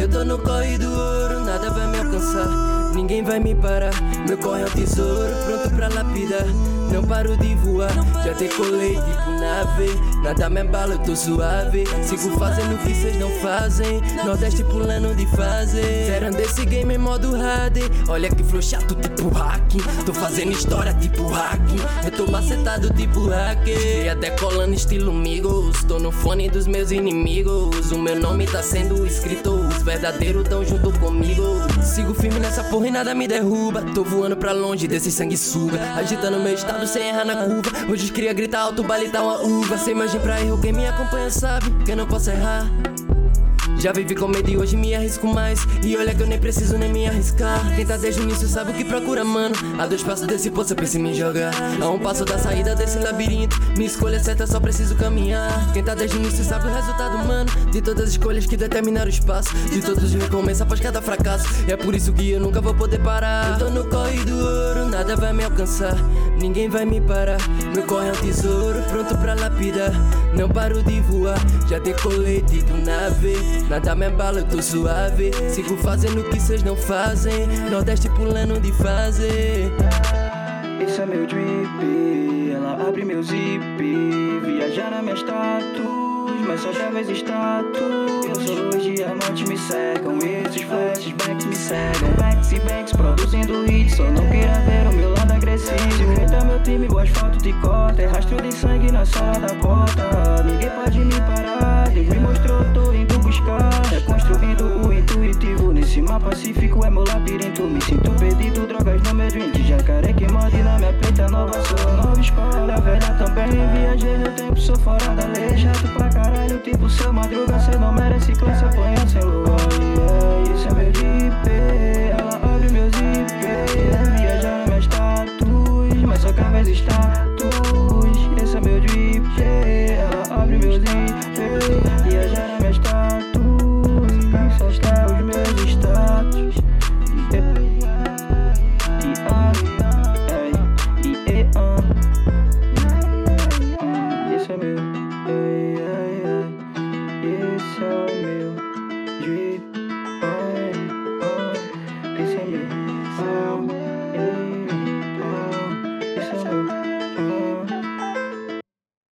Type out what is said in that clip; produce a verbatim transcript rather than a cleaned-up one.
Eu tô no corre do ouro, nada vai me alcançar, ninguém vai me parar. Meu corre é um tesouro, pronto pra lapidar. Não paro de voar, já decolei tipo nave. Nada me embala, eu tô suave. Sigo fazendo o que cês não fazem. Nordeste pulando de fase. Zerando desse game em modo hard. Olha que flow chato tipo hacking. Tô fazendo história tipo hacking. Eu tô macetado tipo hacker. E até colando estilo Migos. Tô no fone dos meus inimigos. O meu nome tá sendo escrito. Os verdadeiros tão junto comigo. Sigo firme nessa porra e nada me derruba. Tô voando pra longe desse sanguessuga. Agitando meu estado sem errar na curva. Hoje os cria grita alto, balita uma uva. Sem margem pra erro, quem me acompanha sabe que eu não posso errar. Já vivi com medo e hoje me arrisco mais. E olha que eu nem preciso nem me arriscar. Quem tá desde o início sabe o que procura, mano. A dois passos desse poço eu penso em me jogar. A um passo da saída desse labirinto. Minha escolha certa, só preciso caminhar. Quem tá desde o início sabe o resultado, mano. De todas as escolhas que determinaram o espaço. De todos os recomeços após cada fracasso. E é por isso que eu nunca vou poder parar. Eu tô no corre do ouro, nada vai me alcançar, ninguém vai me parar. Meu corre é um tesouro, pronto pra lapidar. Não paro de voar, já decolei tipo nave. Nada me embala, eu tô suave. Sigo fazendo o que cês não fazem. Nordeste pulando de fase. Esse é meu drip, ela abre meu zip. Viajar na minha status, mas só chaves status. Eu sou os diamantes me cercam, esses flashbacks me cegam. Backs e backs produzindo hits, só não queira ver o meu lado agressivo. Eita meu time, o asfalto te corta. É rastro de sangue na sala da porta. Ninguém pode me parar, Deus me mostrou, tô indo buscar. Reconstruindo o intuitivo, nesse mapa pacífico é meu labirinto. Me sinto perdido, drogas no meu drink. Jacaré que morde na minha peita, nova sou nova escola. Velha também, viajei no tempo, sou fora da lei. Chato pra caralho, tipo seu madruga, cê não merece classe.